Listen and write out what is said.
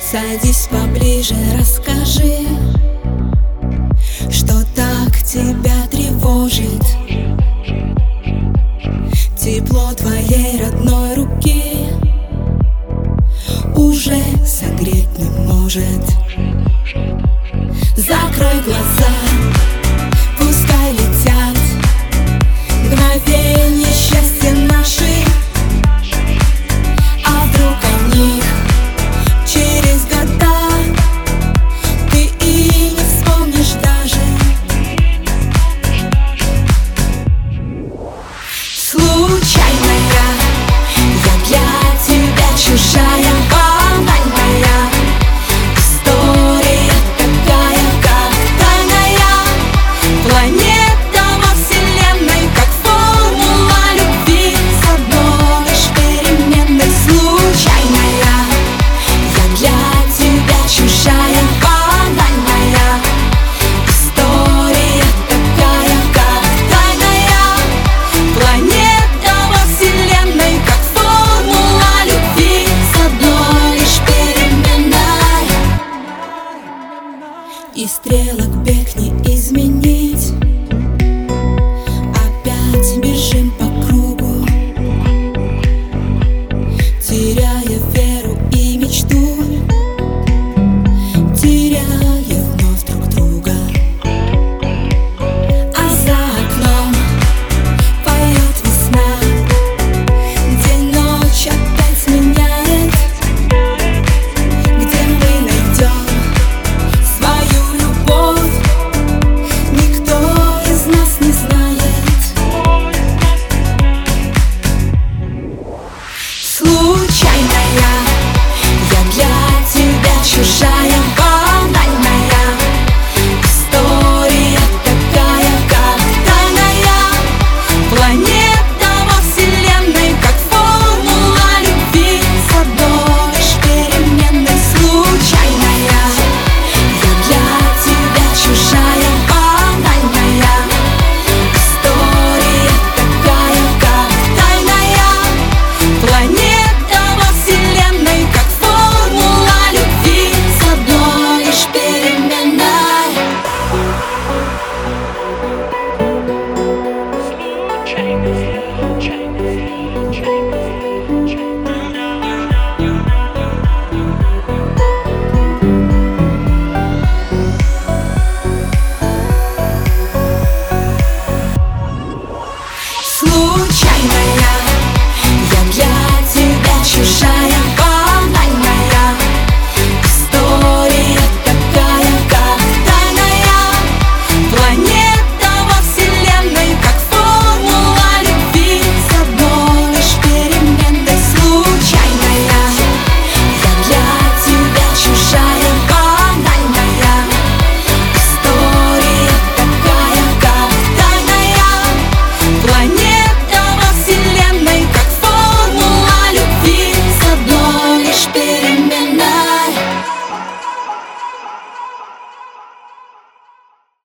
Садись поближе, расскажи, что так тебя тревожит. Тепло твоей родной руки уже согреть не может. Закрой глаза, пускай летят мгновенья счастья наши. А вдруг о них через года ты и не вспомнишь даже. Случайная, я для тебя чужая, банальная история такая, как тайная планета во вселенной, как формула любви с одной лишь переменной. Случайная, я для тебя чужая, банальная история такая, как тайная планета во вселенной, как формула любви с одной лишь переменной. И стрелок бег не изменить, опять бежим по кругу, теряя веру и мечту, теряя вновь друг друга. А за окном поет весна, день ночь опять сменяет, где мы найдем свою любовь, никто из нас не знает. Случайная, я для тебя чужая, банальная история такая, как тайная планета во вселенной, как формула любви с одной лишь переменной. Случайная, я для тебя чужая, банальная история такая, как тайная планета во вселенной, как формула любви с одной лишь переменной. Случайная.